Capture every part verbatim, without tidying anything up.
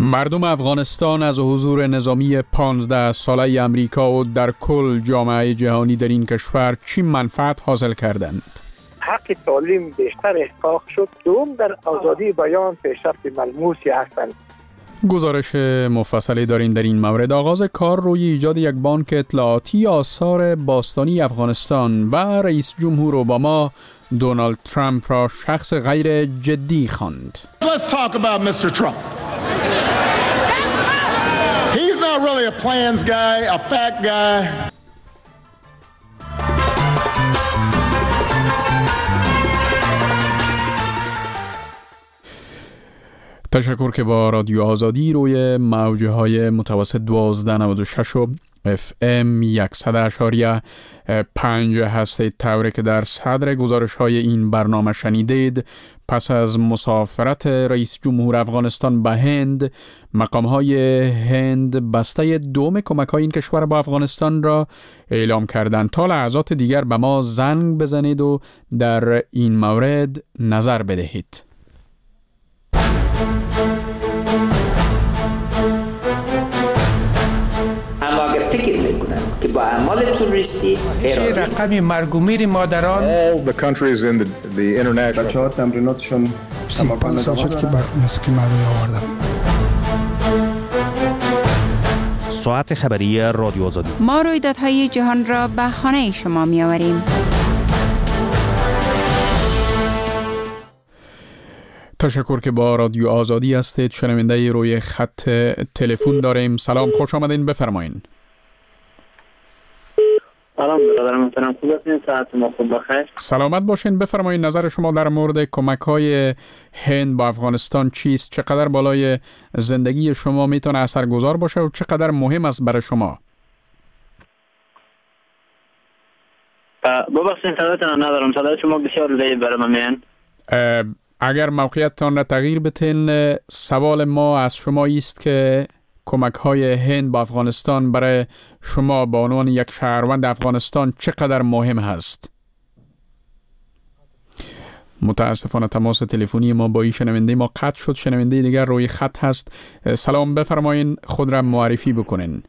مردم افغانستان از حضور نظامی پانزده ساله امریکا و در کل جامعه جهانی در این کشور چی منفعت حاصل کردند؟ حق تعلیم بیشتر احقاق شد. دوم، در آزادی بیان پیشرفت ملموسی هستند. گزارش مفصلی داریم در این مورد. آغاز کار روی ایجاد یک بانک اطلاعاتی آثار باستانی افغانستان و رئیس جمهور اوباما دونالد ترامپ را شخص غیر جدی خواند. Let's talk about میستر Trump. He's not really a plans guy, a fact guy. تشکر که با رادیو آزادی روی موجه های متوسط دوازده نود و شش و اف ام صد اشاریه پنج هستید. طوری که در صدر گزارش های این برنامه شنیدید، پس از مسافرت رئیس جمهور افغانستان به هند، مقام های هند بسته دوم کمک های این کشور با افغانستان را اعلام کردند. تا لحظات دیگر به ما زنگ بزنید و در این مورد نظر بدهید. اما اگر فکر میکنن که با اعمال توریستی چه رقم مرگ و میر مادران All the countries in the, the international بچه‌ها تمریناتشون سی و پنج سال شد که به موسیقی مردمی آوردم. ساعت خبری رادیو آزادی. ما رویدادهای جهان را به خانه شما می آوریم. تشکر که با رادیو آزادی هستید. شنونده روی خط تلفن داریم. سلام، خوش آمدین، بفرمایین. سلام برادر محترم، خوب هستین؟ ساعت ما خوب بخیر. سلامت باشین، بفرمایین. نظر شما در مورد کمک‌های هند با افغانستان چیست؟ چقدر بالای زندگی شما میتونه اثرگذار باشه و چقدر مهم است برای شما؟ ببخشید صداتون ندارم، صدای شما بسیار ضعیف برای من میاد. اگر موقعیتتان را تغییر بتین، سوال ما از شما است که کمک‌های هند با افغانستان برای شما به عنوان یک شهروند افغانستان چقدر مهم هست؟ متاسفانه تماس تلفنی ما با این شنونده ما قطع شد. شنونده دیگر روی خط هست. سلام، بفرمایین، خود را معرفی بکنین.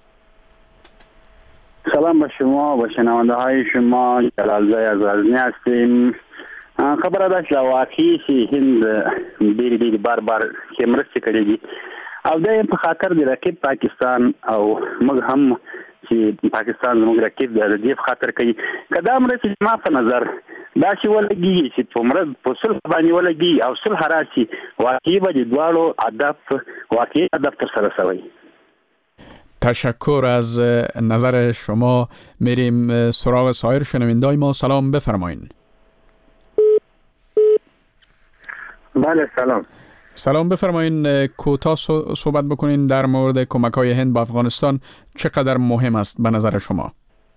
سلام به شما، به شنونده های شما. جلالزای از غزنی هستیم. خبره ده چې واقعي چې هند ډېر ډېر بار بار کې مرستې کړې دي او دا په خاطر د رقیب پاکستان او موږ هم چې پاکستان زموږ رقیب دی د دې په خاطر کوي. که دا مرستې زما په نظر داسې ولګېږي چې په مرض په صلح باندې ولګېږي او صلح راشي، واقعي به د دواړو هدف واقعي هدف ترسره شوی. تشکر از نظر شما. میریم سراغ سایر شنونده‌های ما. سلام، بفرمایین. بله سلام. سلام، بفرمایین. کوتاه صحبت بکنین در مورد کمک‌های هند با افغانستان چقدر مهم است به نظر شما؟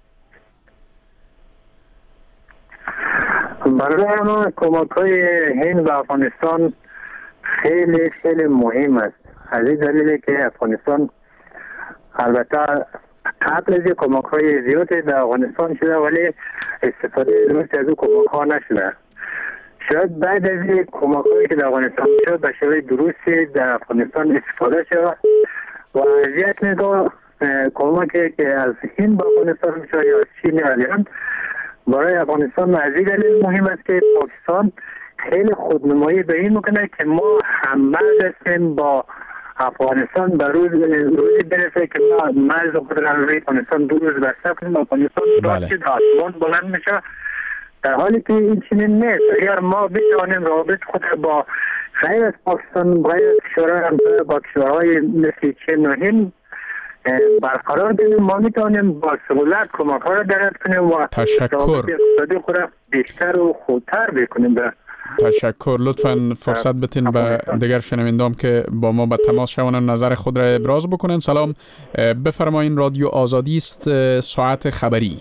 برای ما کمک‌های هند به افغانستان خیلی خیلی مهم است. از این دلیل که افغانستان البته قبل از کمک‌های زیادی در افغانستان شده ولی استفاده درست از کمک‌ها نشده. شاید بعد از این کمک‌هایی که در افغانستان شد به شکل درستی در افغانستان استفاده شد و وضعیت نگاه کمکی که از هند به افغانستان میشه یا از چین یا ایران برای افغانستان از این دلیل مهم است که پاکستان خیلی خودنمایی به این میکنه که ما هممرز هستیم با افغانستان. به روز روزی برسه که ما مرز خود را روی افغانستان دو روز بسته کنیم، افغانستان داشتی در آسمان بلند میشه، در حالی که این چنین نیست. اگر ما بتوانیم رابط خود با غیر از پاکستان غیر از کشورهای همسایه با کشورهای مثل چین و هند برقرار کنیم، ما میتوانیم با سهولت کمک‌ها را درد کنیم و اقتصادی خود را بیشتر و خودتر بکنیم. تشکر. لطفاً فرصت بتین به دیگر شنوندام که با ما به تماس شوند نظر خود را ابراز بکنن. سلام، بفرمایین. رادیو آزادی است، ساعت خبری.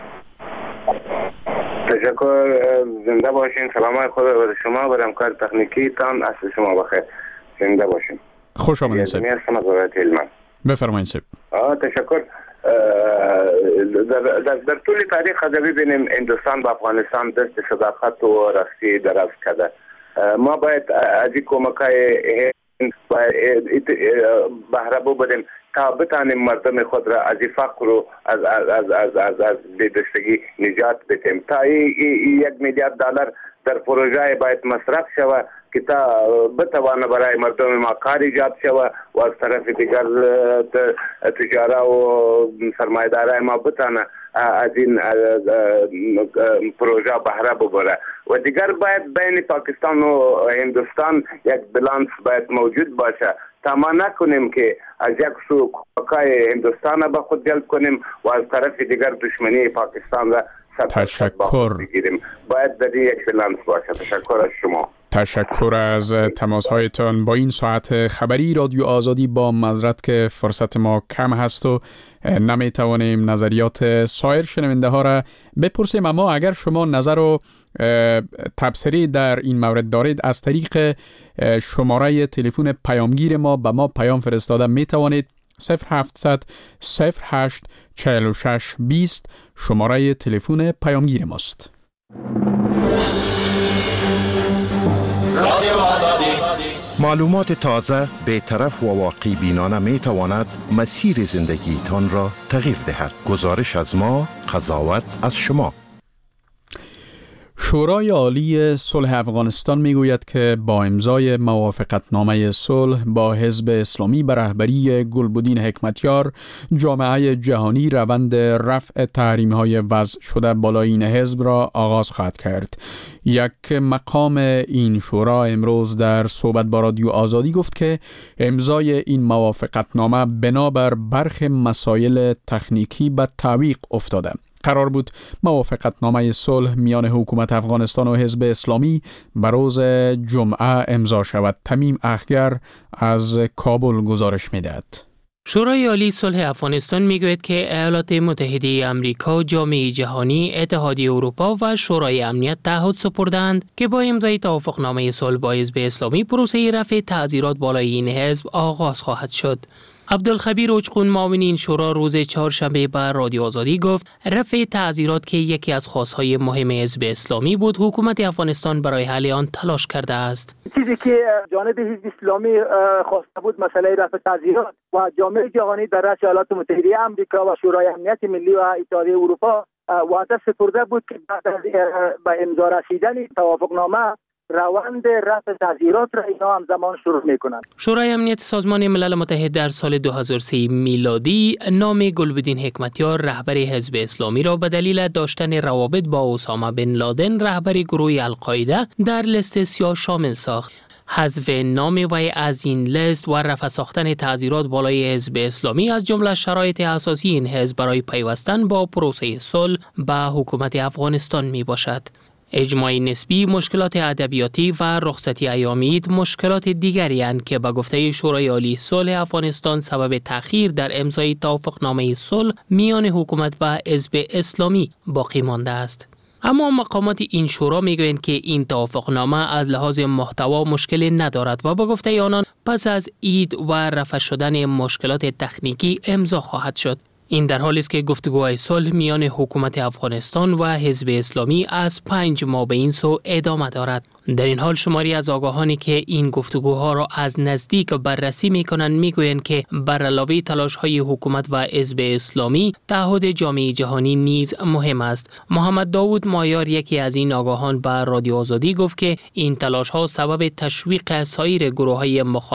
تشکر، زنده باشین. سلام خدا به شما و همکار تکنیکی تان. اصل شما بخیر، زنده باشین. خوش آمدید صاحب. بفرمایید صاحب. تشکر. در, در, در طول تاریخ از ببینیم هندوستان با افغانستان دست صداقت و راستی دراز کرده. ما باید از این کمک‌های بهره ببریم تا بتانیم مردم خود را از فقر و از از از از از, از بی‌دستگی نجات بدیم. تا این یک میلیارد دلار در پروژه باید مصرف شود که تا بتوانه برای مردم ما کار ایجاد شود و از طرف دیگر تجاره و سرمایه‌دارای ما بتانه از این پروژه بهره ببره. و دیگر باید بین پاکستان و هندوستان یک بالانس باید موجود باشه تا ما نکنیم که از یک سو کمک‌های هندوستان به خود جلب کنیم و از طرف دیگر دشمنی پاکستان را تشکر بگیریم. باید در یک بالانس باشه. تشکر از شما. تشکر از تماس‌هایتان. با این ساعت خبری رادیو آزادی با معذرت که فرصت ما کم هست و نمیتوانیم نظریات سایر شنونده ها را بپرسیم، اما اگر شما نظر و تبصره در این مورد دارید از طریق شماره تلفن پیامگیر ما به ما پیام فرستاده می توانید. صفر هفتصد صفر هشت چهل و شش بیست شماره تلفن پیامگیر ماست. معلومات تازه، بی‌طرف و واقعی بینانه می تواند مسیر زندگی تان را تغییر دهد. گزارش از ما، قضاوت از شما. شورای عالی صلح افغانستان می گوید که با امضای موافقتنامه صلح با حزب اسلامی به رهبری گلبدین حکمتیار، جامعه جهانی روند رفع تحریم‌های وضع شده بالای این حزب را آغاز خواهد کرد. یک مقام این شورا امروز در صحبت با رادیو آزادی گفت که امضای این موافقتنامه بنابر برخی مسائل تکنیکی به تعویق افتاده. قرار بود موافقتنامه صلح میان حکومت افغانستان و حزب اسلامی به روز جمعه امضا شود. تمیم اخگر از کابل گزارش می‌دهد. شورای عالی صلح افغانستان میگوید که ایالات متحده آمریکا، جامعه جهانی، اتحادیه اروپا و شورای امنیت تعهد سپردند که با امضای توافقنامه صلح با حزب اسلامی پروسه رفع تعزیرات بالای این حزب آغاز خواهد شد. عبدالخبیر اوچقون معاون این شورا روز چهارشنبه به رادیو آزادی گفت رفع تعزیرات که یکی از خواستهای مهم حزب اسلامی بود، حکومت افغانستان برای حل آن تلاش کرده است. چیزی که جانب حزب اسلامی خواسته بود مسئله رفع تعزیرات و جامعه جهانی در رأس ایالات متحده آمریکا و شورای امنیت ملی و اتحادیه اروپا وعده سپرده بود که بعد از به امضا رسیدن توافقنامه روند رفع تعزیرات را اینا همزمان شروع میکنند. شورای امنیت سازمان ملل متحد در سال دو هزار و سه میلادی نام گلبدین حکمتیار رهبر حزب اسلامی را به دلیل داشتن روابط با اسامه بن لادن رهبر گروه القاعده در لیست سیاه شامل ساخت. حذف نام وی از این لیست و رفع ساختن تعزیرات بالای حزب اسلامی از جمله شرایط اساسی این حزب برای پیوستن با پروسه صلح به حکومت افغانستان می باشد. اجماع نسبی، مشکلات ادبیاتی و رخصتی ایام عید مشکلات دیگری اند که به گفته شورای عالی صلح افغانستان سبب تأخیر در امضای توافقنامه صلح میان حکومت و حزب اسلامی باقی مانده است. اما مقامات این شورا میگویند که این توافقنامه از لحاظ محتوا مشکلی ندارد و با گفته آنان پس از عید و رفع شدن مشکلات تکنیکی امضا خواهد شد. این در حالی است که گفتگوهای صلح میان حکومت افغانستان و حزب اسلامی از پنج ماه به این سو ادامه دارد. در این حال شماری از آگاهانی که این گفتگوها را از نزدیک بررسی میکنند میگویند که بر علاوه تلاش‌های حکومت و حزب اسلامی، تعهد جامعه جهانی نیز مهم است. محمد داوود مایار، یکی از این آگاهان، به رادیو آزادی گفت که این تلاش‌ها سبب تشویق سایر گروه‌های مخالف